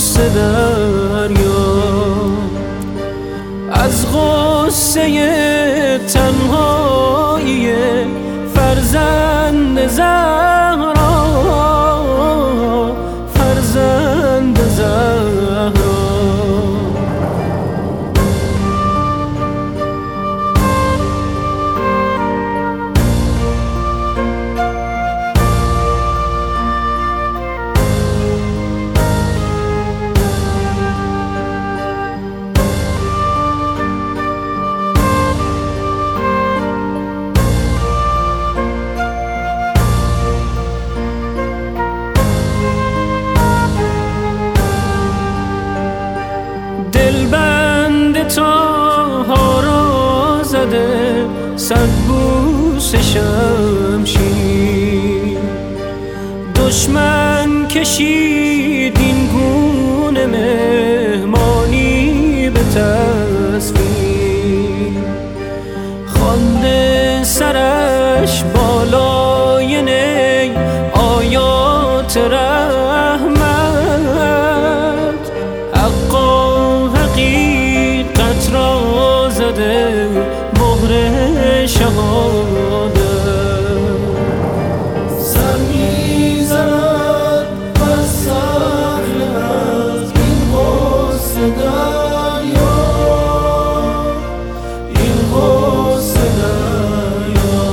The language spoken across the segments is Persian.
غصه دریا، از غصه تنهایی فرزند زهرا، فرزند زهرا. دلبند تاها را زده صد بوس شمشیر، دشمن کشید این گونه مهمانی به تصویر، خوانده سرش بالای نی آیات رحمت، حقا حقیقت را زده مهر شهادت. سر می‌زند بر صخره از این غصه دریا، این غصه دریا،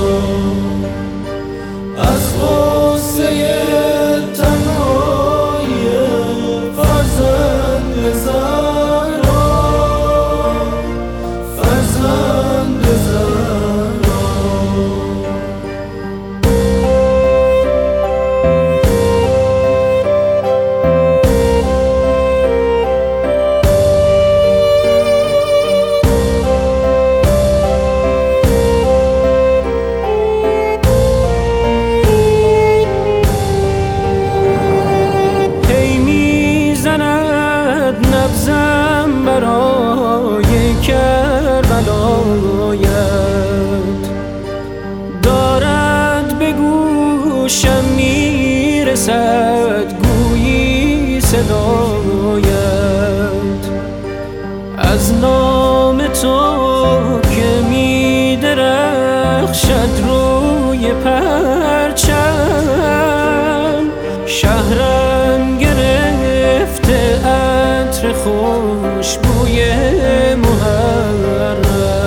از غصه تنهایی فرزند زهرا، فرزند زهرا. نبضم برای کربلایت، دارد به گوشم میرسد گویی صدایت، از نام تو که میدرخشد روی پرچم، شهرم گرفته عطر خوشبوی محرم.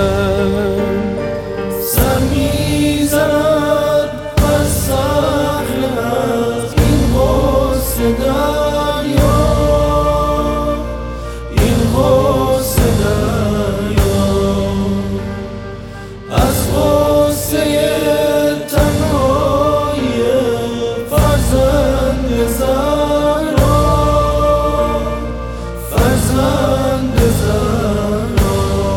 سر می‌زند بر صخره از این غصه دریا، این غصه دریا، از غصه تنهایی فرزند زهرا، فرزند زهرا.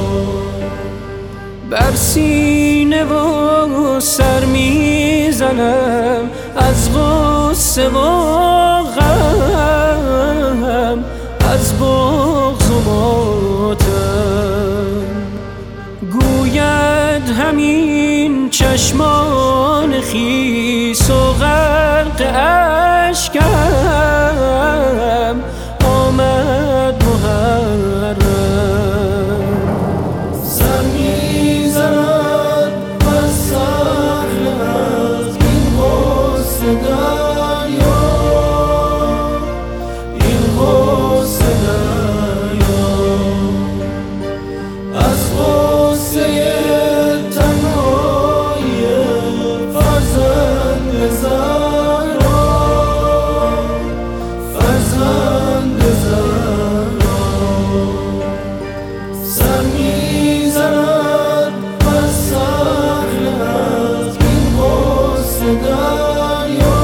بر سینه و سر میزنم از غصه و غم، از بغض و ماتم، گوید همین چشمان خیس و غرق اشکم، آمد محرم. سر می‌زند بر صخره از این غصه دریا، این غصه دریا، از غصه تنهایی فرزند زهرا، فرزند زهرا. سر می‌زند بر صخره از این غصه دریا،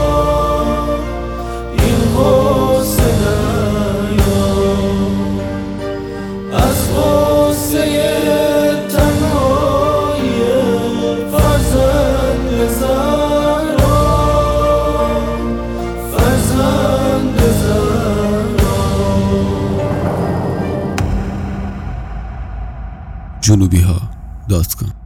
این غصه دریا، از غصه تنهایی فرزند زهرا، فرزند زهرا. جنوبی‌ها.com